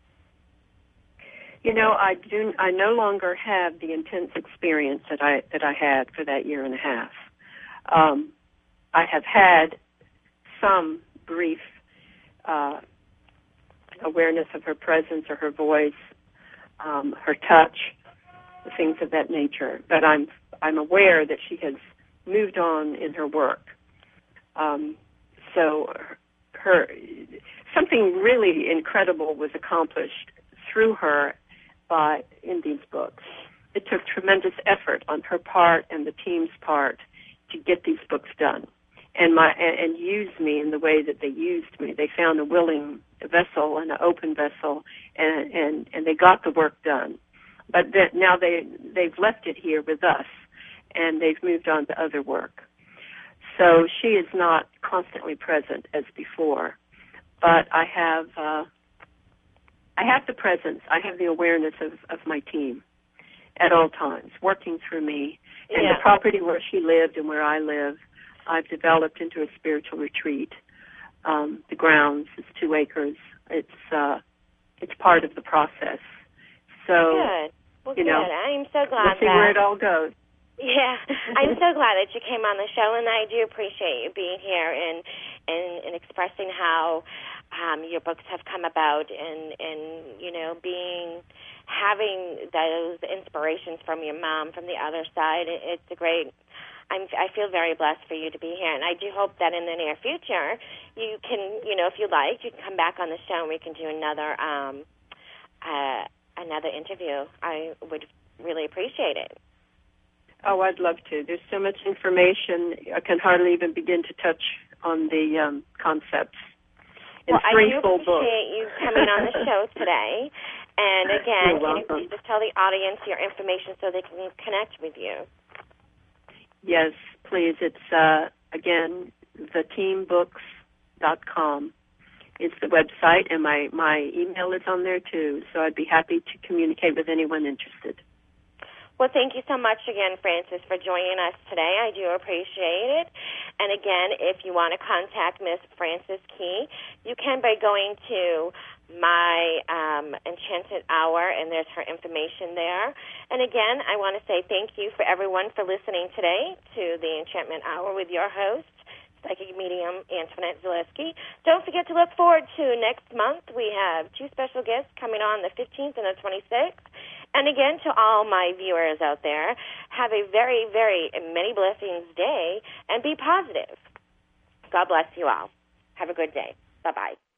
You know, I do. I no longer have the intense experience that I that I had for that year and a half. Um, I have had some brief uh, awareness of her presence or her voice, um, her touch, things of that nature. But I'm I'm aware that she has moved on in her work. Um, so her, her something really incredible was accomplished through her by in these books. It took tremendous effort on her part and the team's part to get these books done, and my and, and use me in the way that they used me. They found a willing vessel and an open vessel, and and, and they got the work done. But then, now they they've left it here with us, and they've moved on to other work. So she is not constantly present as before, but I have uh, I have the presence. I have the awareness of, of my team at all times, working through me. And yeah. the property where she lived and where I live, I've developed into a spiritual retreat. Um, the grounds is two acres. It's uh, it's part of the process. So, good. Well, you good. know, I'm so glad we'll see that, where it all goes. Yeah, I'm so glad that you came on the show, and I do appreciate you being here and and, and expressing how um, your books have come about, and and you know being having those inspirations from your mom from the other side. It, it's a great. I'm, I feel very blessed for you to be here, and I do hope that in the near future you can, you know, if you like, you can come back on the show and we can do another um, uh, another interview. I would really appreciate it. Oh, I'd love to. There's so much information. I can hardly even begin to touch on the um, concepts. In well, three I do full appreciate books. you coming on the show today. And again, You're can you welcome. please just tell the audience your information so they can connect with you? Yes, please. It's, uh, again, the team books dot com is the website, and my, my email is on there, too. So I'd be happy to communicate with anyone interested. Well, thank you so much again, Frances, for joining us today. I do appreciate it. And again, if you want to contact Miss Frances Key, you can by going to my um, Enchanted Hour, and there's her information there. And again, I want to say thank you for everyone for listening today to the Enchantment Hour with your host, psychic medium Antoinette Zaleski. Don't forget to look forward to next month. We have two special guests coming on the fifteenth and the twenty-sixth. And again, to all my viewers out there, have a very, very many blessings day and be positive. God bless you all. Have a good day. Bye-bye.